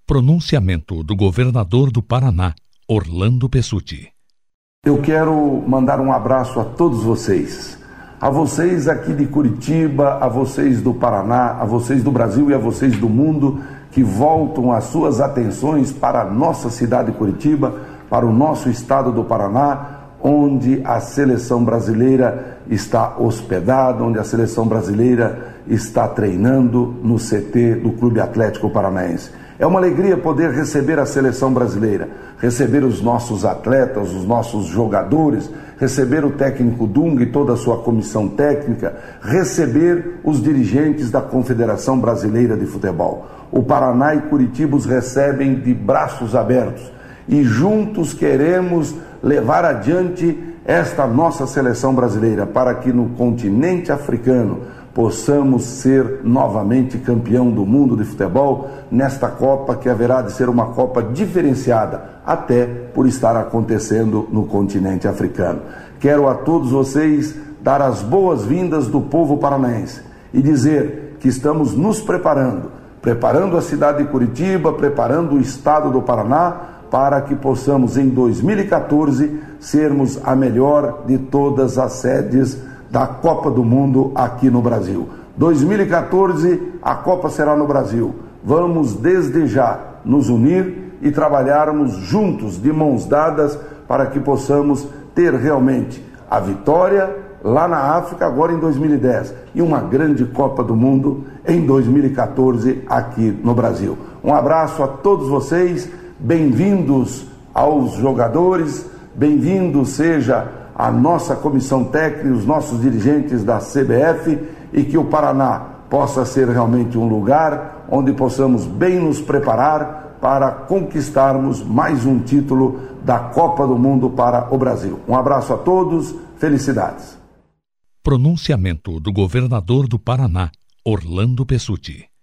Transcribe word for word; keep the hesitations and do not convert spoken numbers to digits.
Pronunciamento do governador do Paraná, Orlando Pessutti. Eu quero mandar um abraço a todos vocês, a vocês aqui de Curitiba, a vocês do Paraná, a vocês do Brasil e a vocês do mundo que voltam as suas atenções para a nossa cidade de Curitiba, para o nosso estado do Paraná, onde a seleção brasileira está hospedada, onde a seleção brasileira está treinando no C T do Clube Atlético Paranaense. É uma alegria poder receber a seleção brasileira, receber os nossos atletas, os nossos jogadores, receber o técnico Dunga e toda a sua comissão técnica, receber os dirigentes da Confederação Brasileira de Futebol. O Paraná e Curitiba os recebem de braços abertos e juntos queremos levar adiante esta nossa seleção brasileira para que no continente africano possamos ser novamente campeão do mundo de futebol nesta Copa que haverá de ser uma Copa diferenciada, até por estar acontecendo no continente africano. Quero a todos vocês dar as boas-vindas do povo paranaense e dizer que estamos nos preparando, preparando a cidade de Curitiba, preparando o estado do Paraná, para que possamos em dois mil e quatorze sermos a melhor de todas as sedes da Copa do Mundo aqui no Brasil. dois mil e quatorze, a Copa será no Brasil. Vamos desde já nos unir e trabalharmos juntos, de mãos dadas, para que possamos ter realmente a vitória lá na África, agora em dois mil e dez, e uma grande Copa do Mundo em dois mil e quatorze aqui no Brasil. Um abraço a todos vocês, bem-vindos aos jogadores, bem-vindos seja a nossa comissão técnica, os nossos dirigentes da C B F, e que o Paraná possa ser realmente um lugar onde possamos bem nos preparar para conquistarmos mais um título da Copa do Mundo para o Brasil. Um abraço a todos, felicidades. Pronunciamento do governador do Paraná, Orlando Pessutti.